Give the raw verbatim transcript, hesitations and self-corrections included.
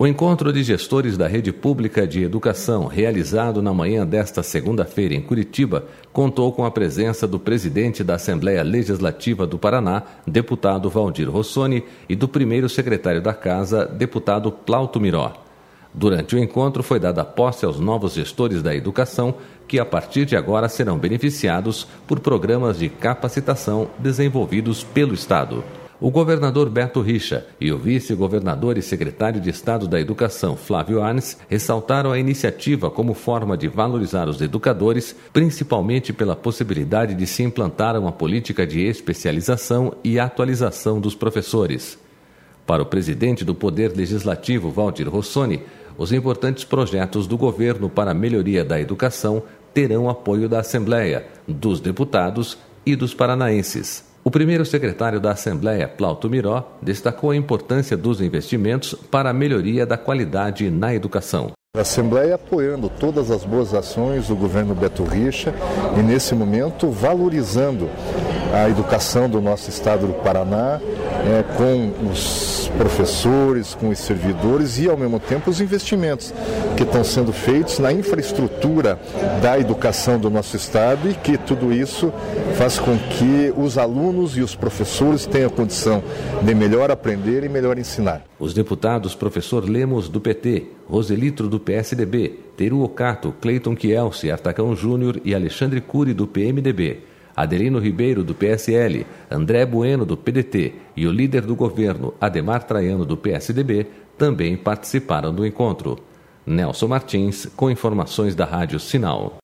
O encontro de gestores da Rede Pública de Educação, realizado na manhã desta segunda-feira em Curitiba, contou com a presença do presidente da Assembleia Legislativa do Paraná, deputado Valdir Rossoni, e do primeiro secretário da Casa, deputado Plauto Miró. Durante o encontro foi dada posse aos novos gestores da educação, que a partir de agora serão beneficiados por programas de capacitação desenvolvidos pelo Estado. O governador Beto Richa e o vice-governador e secretário de Estado da Educação, Flávio Arnes, ressaltaram a iniciativa como forma de valorizar os educadores, principalmente pela possibilidade de se implantar uma política de especialização e atualização dos professores. Para o presidente do Poder Legislativo, Valdir Rossoni, os importantes projetos do governo para a melhoria da educação terão apoio da Assembleia, dos deputados e dos paranaenses. O primeiro secretário da Assembleia, Plauto Miró, destacou a importância dos investimentos para a melhoria da qualidade na educação. A Assembleia apoiando todas as boas ações do governo Beto Richa e, nesse momento, valorizando a educação do nosso estado do Paraná, é, com os professores, com os servidores e, ao mesmo tempo, os investimentos que estão sendo feitos na infraestrutura da educação do nosso estado e que tudo isso faz com que os alunos e os professores tenham condição de melhor aprender e melhor ensinar. Os deputados professor Lemos, do P T, Roselitro, do P S D B, Teru Ocato, Cleiton Kielce, Artacão Júnior e Alexandre Cury, do P M D B, Adelino Ribeiro, do P S L, André Bueno, do P D T e o líder do governo, Ademar Traiano, do P S D B, também participaram do encontro. Nelson Martins, com informações da Rádio Sinal.